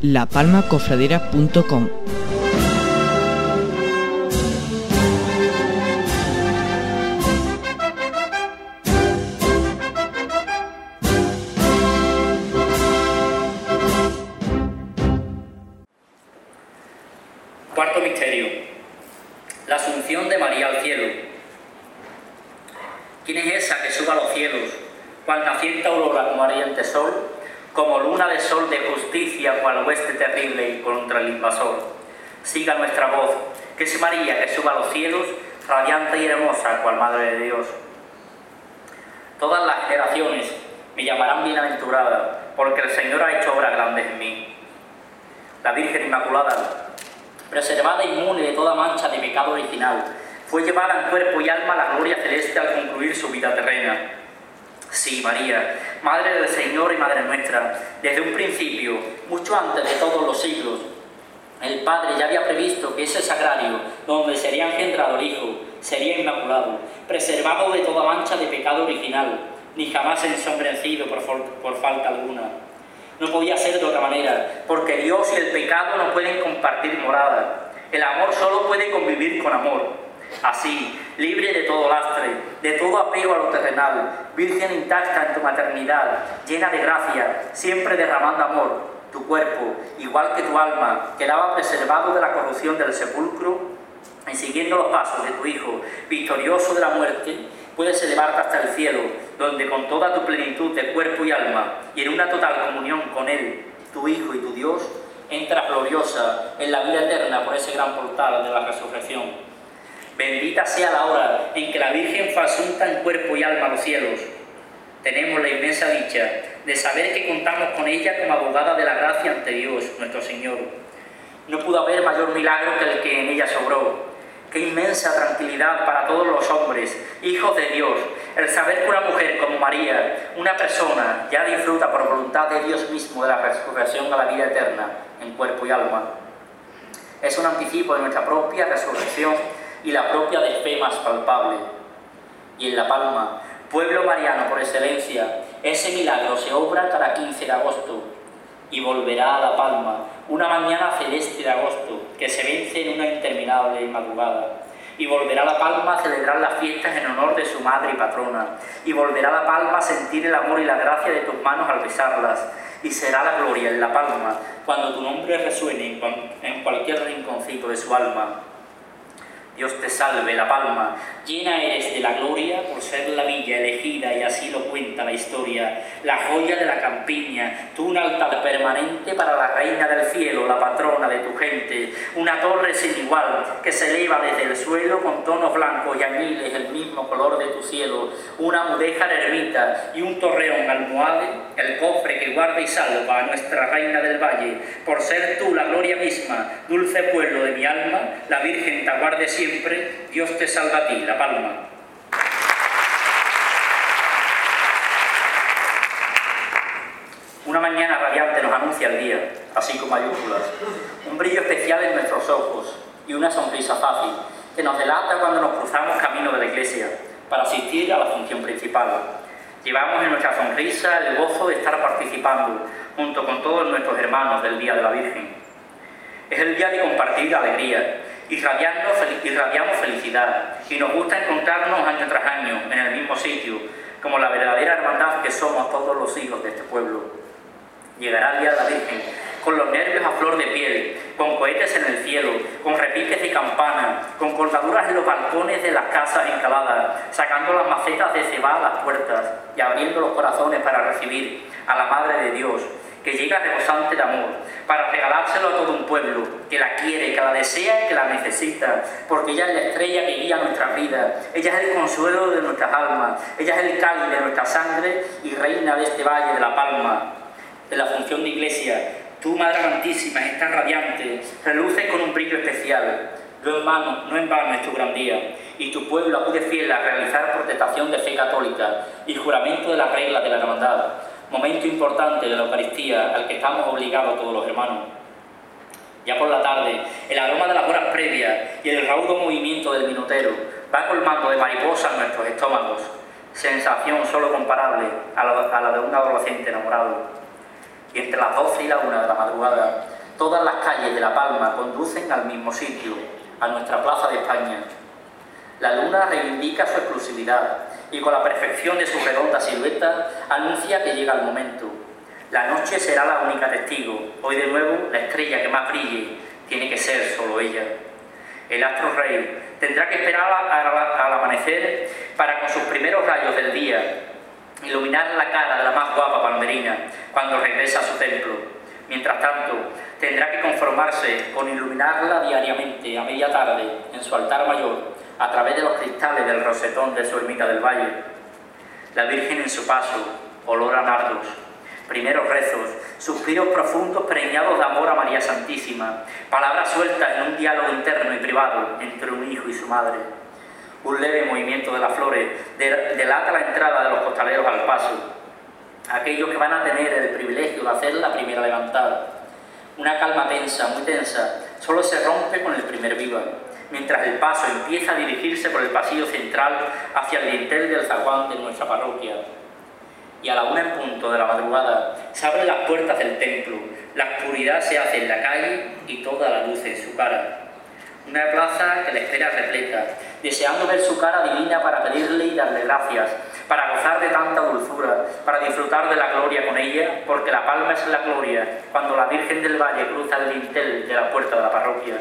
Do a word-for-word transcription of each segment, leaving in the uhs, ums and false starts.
la palma cofradera punto com. Cuarto misterio: la asunción de María al cielo. ¿Quién es esa que sube a los cielos, cual naciente aurora como ardiente sol, como luna de sol de justicia, cual hueste terrible contra el invasor? Siga nuestra voz, que es María que sube a los cielos, radiante y hermosa, cual Madre de Dios. Todas las generaciones me llamarán bienaventurada, porque el Señor ha hecho obras grandes en mí. La Virgen Inmaculada, preservada e inmune de toda mancha de pecado original, fue llevada en cuerpo y alma a la gloria celeste al concluir su vida terrena. Sí, María, Madre del Señor y Madre nuestra, desde un principio, mucho antes de todos los siglos, el Padre ya había previsto que ese sagrario, donde sería engendrado el Hijo, sería inmaculado, preservado de toda mancha de pecado original, ni jamás ensombrecido por, por falta alguna. No podía ser de otra manera, porque Dios y el pecado no pueden compartir morada. El amor solo puede convivir con amor. Así, libre de todo lastre, de todo apego a lo terrenal, virgen intacta en tu maternidad, llena de gracia, siempre derramando amor, tu cuerpo, igual que tu alma, quedaba preservado de la corrupción del sepulcro, y siguiendo los pasos de tu Hijo, victorioso de la muerte, puedes elevarte hasta el cielo, donde con toda tu plenitud de cuerpo y alma, y en una total comunión con Él, tu Hijo y tu Dios, entras gloriosa en la vida eterna por ese gran portal de la resurrección. Bendita sea la hora en que la Virgen fue asunta en cuerpo y alma a los cielos. Tenemos la inmensa dicha de saber que contamos con ella como abogada de la gracia ante Dios, nuestro Señor. No pudo haber mayor milagro que el que en ella sobró. Qué inmensa tranquilidad para todos los hombres, hijos de Dios, el saber que una mujer como María, una persona, ya disfruta por voluntad de Dios mismo de la resurrección a la vida eterna, en cuerpo y alma. Es un anticipo de nuestra propia resurrección y la propia de fe más palpable. Y en La Palma, pueblo mariano por excelencia, ese milagro se obra cada quince de agosto, y volverá a La Palma, una mañana celeste de agosto, que se vence en una interminable madrugada. Y volverá a La Palma a celebrar las fiestas en honor de su madre y patrona. Y volverá a La Palma a sentir el amor y la gracia de tus manos al besarlas. Y será la gloria en La Palma, cuando tu nombre resuene en cualquier rinconcito de su alma. Dios te salve, La Palma, llena eres de la gloria por ser la villa elegida, y así lo cuenta la historia, la joya de la campiña, tú un altar permanente para la reina del cielo, la patrona de tu gente, una torre sin igual que se eleva desde el suelo con tonos blancos y añiles, el mismo color de tu cielo, una mudéjar ermita y un torreón almohade, el cofre que guarda y salva a nuestra reina del valle, por ser tú la gloria misma, dulce pueblo de mi alma, la Virgen te aguarde siempre. Siempre, Dios te salva a ti, La Palma. Una mañana radiante nos anuncia el día, así con mayúsculas, un brillo especial en nuestros ojos y una sonrisa fácil que nos delata cuando nos cruzamos camino de la iglesia para asistir a la función principal. Llevamos en nuestra sonrisa el gozo de estar participando junto con todos nuestros hermanos del Día de la Virgen. Es el día de compartir alegría. Irradiamos felicidad y nos gusta encontrarnos año tras año en el mismo sitio, como la verdadera hermandad que somos todos los hijos de este pueblo. Llegará el Día de la Virgen, con los nervios a flor de piel, con cohetes en el cielo, con repiques de campana, con colgaduras en los balcones de las casas encaladas, sacando las macetas de cebada a las puertas y abriendo los corazones para recibir a la Madre de Dios, que llega rebosante de amor, para regalárselo a todo un pueblo, que la quiere, que la desea y que la necesita, porque ella es la estrella que guía nuestras vidas, ella es el consuelo de nuestras almas, ella es el cáliz de nuestra sangre y reina de este valle de La Palma. En la función de iglesia, tú, Madre Amantísima, estás radiante, reluces con un brillo especial. No en vano, no en vano es tu gran día, y tu pueblo acude fiel a realizar protestación de fe católica y juramento de las reglas de la hermandad, momento importante de la Eucaristía al que estamos obligados todos los hermanos. Ya por la tarde, el aroma de las horas previas y el raudo movimiento del minutero va colmando de mariposas nuestros estómagos, sensación solo comparable a la, a la de un adolescente enamorado. Y entre las doce y la una de la madrugada, Todas las calles de La Palma conducen al mismo sitio, a nuestra Plaza de España. La luna reivindica su exclusividad y con la perfección de su redonda silueta anuncia que llega el momento. La noche será la única testigo. Hoy de nuevo la estrella que más brille tiene que ser solo ella. El astro rey tendrá que esperar al amanecer para con sus primeros rayos del día iluminar la cara de la más guapa palmerina cuando regresa a su templo. Mientras tanto, tendrá que conformarse con iluminarla diariamente a media tarde en su altar mayor a través de los cristales del rosetón de su ermita del valle. La Virgen en su paso, olor a nardos, primeros rezos, suspiros profundos preñados de amor a María Santísima, palabras sueltas en un diálogo interno y privado entre un hijo y su madre. Un leve movimiento de las flores delata la entrada de los costaleros al paso, aquellos que van a tener el privilegio de hacer la primera levantada. Una calma tensa, muy tensa, solo se rompe con el primer viva, mientras el paso empieza a dirigirse por el pasillo central hacia el dintel del zaguán de nuestra parroquia. Y a la una en punto de la madrugada se abren las puertas del templo, la oscuridad se hace en la calle y toda la luz en su cara. Una plaza que la espera repleta, deseando ver su cara divina para pedirle y darle gracias, para gozar de tanta dulzura, para disfrutar de la gloria con ella, porque La Palma es la gloria cuando la Virgen del Valle cruza el dintel de la puerta de la parroquia.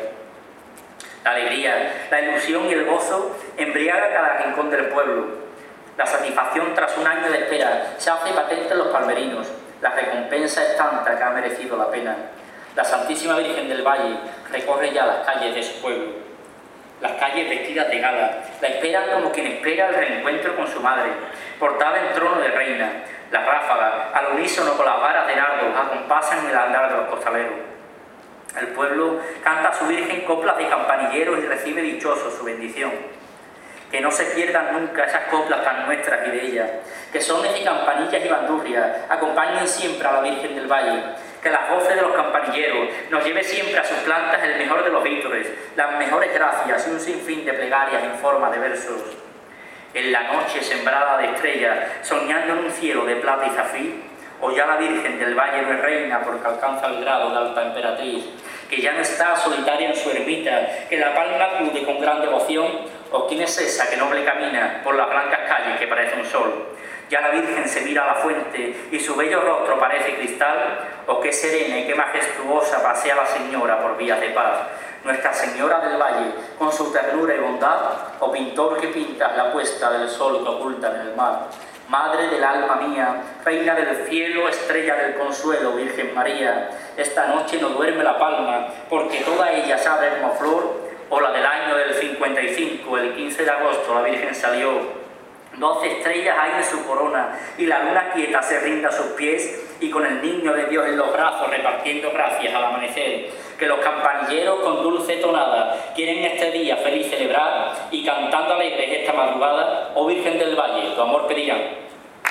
La alegría, la ilusión y el gozo embriaga cada rincón del pueblo. La satisfacción tras un año de espera se hace patente en los palmerinos. La recompensa es tanta que ha merecido la pena. La Santísima Virgen del Valle recorre ya las calles de su pueblo. Las calles vestidas de gala la esperan como quien espera el reencuentro con su madre, portada en trono de reina. Las ráfagas, al unísono con las varas de nardo, acompasan el andar de los costaleros. El pueblo canta a su Virgen coplas de campanilleros y recibe dichoso su bendición. Que no se pierdan nunca esas coplas tan nuestras y de ellas, que sones y campanillas y bandurrias acompañen siempre a la Virgen del Valle, que las voces de los campanilleros nos lleve siempre a sus plantas el mejor de los vítores, las mejores gracias y un sinfín de plegarias en forma de versos. En la noche sembrada de estrellas, soñando en un cielo de plata y zafir, o ya la Virgen del Valle no es reina porque alcanza el grado de alta emperatriz, que ya no está solitaria en su ermita, que La Palma acude con gran devoción, o quién es esa que noble camina por las blancas calles que parece un sol. Ya la Virgen se mira a la fuente y su bello rostro parece cristal, o qué serena y qué majestuosa pasea la Señora por vías de paz. Nuestra Señora del Valle, con su ternura y bondad, o pintor que pintas la puesta del sol que oculta en el mar. Madre del alma mía, reina del cielo, estrella del consuelo, Virgen María, esta noche no duerme La Palma, porque toda ella se abre como flor, o la del año del cincuenta y cinco, el quince de agosto, la Virgen salió. Doce estrellas hay en su corona, y la luna quieta se rinde a sus pies, y con el niño de Dios en los brazos, repartiendo gracias al amanecer, que los campanilleros con dulce tonada quieren este día feliz celebrar, y cantando alegres esta madrugada, oh Virgen del Valle, tu amor pedirán.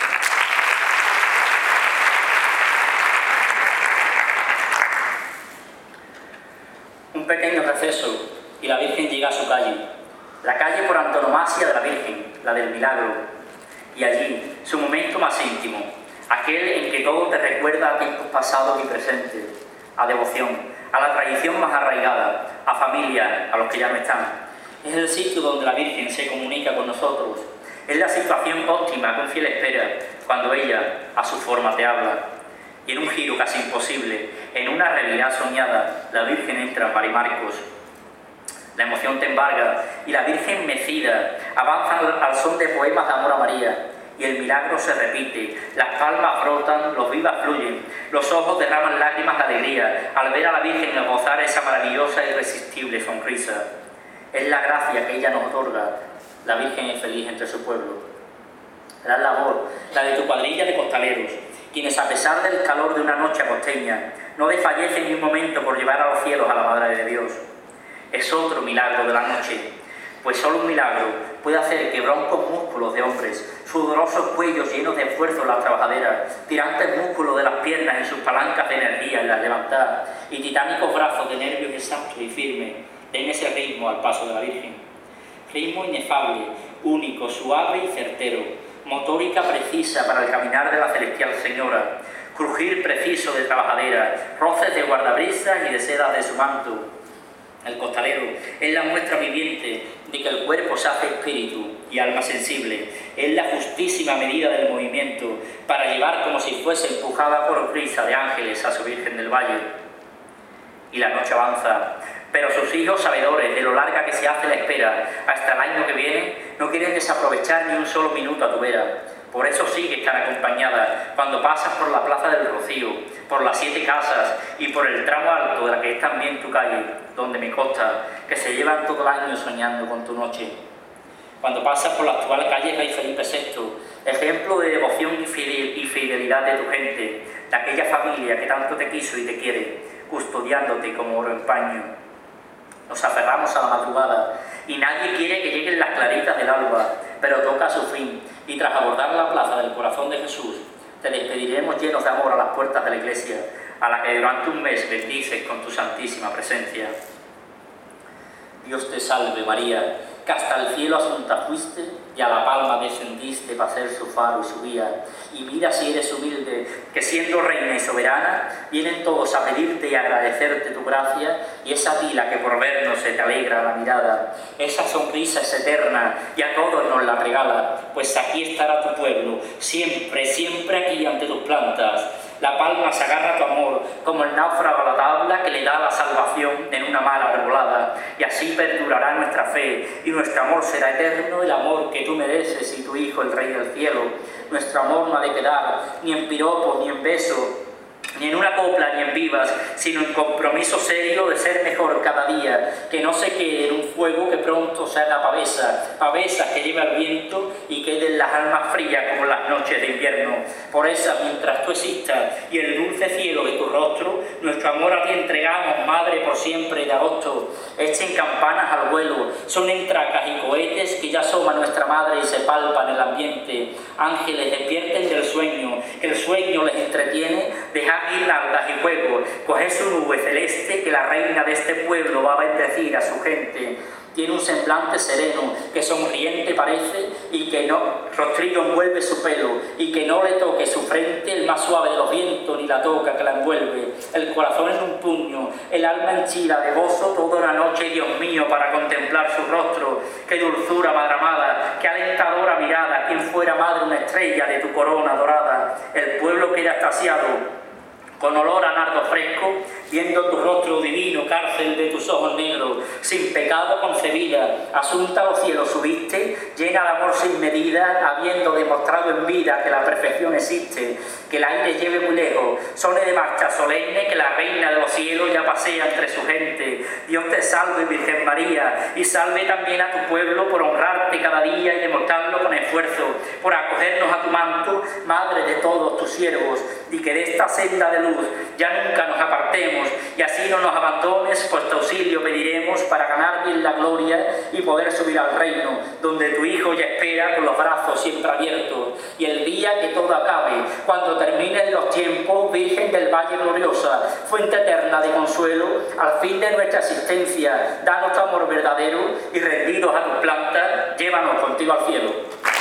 Un pequeño receso, y la Virgen llega a su calle, la calle por antonomasia de la Virgen, la del milagro, y allí su momento más íntimo, aquel en que todo te recuerda a tiempos pasados y presentes, a devoción, a la tradición más arraigada, a familia, a los que ya no están. Es el sitio donde la Virgen se comunica con nosotros, es la situación óptima con fiel espera, cuando ella, a su forma, te habla. Y en un giro casi imposible, en una realidad soñada, la Virgen entra en Marimarcos. La emoción te embarga y la Virgen mecida avanza al, al son de poemas de amor a María, y el milagro se repite, las palmas frotan, los vivas fluyen, los ojos derraman lágrimas de alegría al ver a la Virgen esbozar esa maravillosa e irresistible sonrisa. Es la gracia que ella nos otorga. La Virgen es feliz entre su pueblo. La labor, la de tu cuadrilla de costaleros, quienes a pesar del calor de una noche costeña no desfallecen ni un momento por llevar a los cielos a la Madre de Dios. Es otro milagro de la noche, pues solo un milagro puede hacer que broncos músculos de hombres, sudorosos cuellos llenos de esfuerzo en las trabajaderas, tirantes músculos de las piernas en sus palancas de energía en las levantadas y titánicos brazos de nervios exactos y firmes den ese ritmo al paso de la Virgen. Ritmo inefable, único, suave y certero, motórica precisa para el caminar de la celestial Señora, crujir preciso de trabajadera, roces de guardabrisas y de sedas de su manto. El costalero es la muestra viviente de que el cuerpo se hace espíritu y alma sensible. Es la justísima medida del movimiento para llevar como si fuese empujada por brisa de ángeles a su Virgen del Valle. Y la noche avanza, pero sus hijos, sabedores de lo larga que se hace la espera hasta el año que viene, no quieren desaprovechar ni un solo minuto a tu vera. Por eso sí que están acompañadas cuando pasas por la Plaza del Rocío, por las Siete Casas y por el tramo alto de la que es también tu calle, donde me consta que se llevan todo el año soñando con tu noche. Cuando pasas por la actual calle Rey Felipe sexto, ejemplo de devoción y fidelidad de tu gente, de aquella familia que tanto te quiso y te quiere, custodiándote como oro en paño. Nos aferramos a la madrugada y nadie quiere que lleguen las claritas del alba, pero toca su fin y tras abordar la plaza del corazón de Jesús, te despediremos llenos de amor a las puertas de la iglesia, a la que durante un mes bendices con tu santísima presencia. Dios te salve María, que hasta el cielo asunta fuiste y a la palma descendiste para ser su faro y su guía. Y mira si eres humilde, que siendo reina y soberana, vienen todos a pedirte y agradecerte tu gracia, y es a ti la que por vernos se te alegra la mirada. Esa sonrisa es eterna y a todos nos la regala, pues aquí estará tu pueblo, siempre, siempre aquí ante tus plantas. La palma se agarra a tu amor, como el náufrago a la tabla que le da la salvación en una mar arbolada. Y así perdurará nuestra fe, y nuestro amor será eterno, el amor que tú mereces y tu Hijo, el Rey del cielo. Nuestro amor no ha de quedar ni en piropos ni en besos, ni en una copla ni en vivas, sino en compromiso serio de ser mejor cada día, que no se quede en un fuego que pronto se haga pavesa, pavesa que lleva el viento y queden las almas frías como las noches de invierno. Por esa, mientras tú existas y el dulce cielo de tu rostro, nuestro amor a ti entregamos, Madre, por siempre de agosto. Echen campanas al vuelo, sonen tracas y cohetes que ya asoma nuestra Madre y se palpa en el ambiente. Ángeles, despierten del sueño, que el sueño les entretiene, dejad guirnaldas y juegos, coged su nube celeste que la reina de este pueblo va a bendecir a su gente. Tiene un semblante sereno, que sonriente parece, y que no, rostrillo envuelve su pelo, y que no le toque su frente el más suave de los vientos, ni la toca que la envuelve. El corazón en un puño, el alma henchida de gozo, toda una noche, Dios mío, para contemplar su rostro. Qué dulzura, madre amada, qué alentadora mirada, quien fuera madre una estrella de tu corona dorada. El pueblo queda extasiado, con olor a nardo fresco, viendo tu rostro divino, cárcel de tus ojos negros, sin pecado concebida, asunta a los cielos subiste, llena de amor sin medida, habiendo demostrado en vida que la perfección existe, que el aire lleve muy lejos, sone de marcha solemne, que la reina de los cielos ya pasea entre su gente. Dios te salve, Virgen María, y salve también a tu pueblo por honrarte cada día y demostrarlo con esfuerzo, por acogernos a tu manto, Madre de todos tus siervos, y que de esta senda de luz ya nunca nos apartemos, y así no nos abandones, pues tu auxilio pediremos para ganar bien la gloria y poder subir al reino, donde tu Hijo ya espera con los brazos siempre abiertos. Y el día que todo acabe, cuando terminen los tiempos, Virgen del Valle gloriosa, fuente eterna de consuelo, al fin de nuestra existencia, danos tu amor verdadero y rendidos a tus plantas, llévanos contigo al cielo.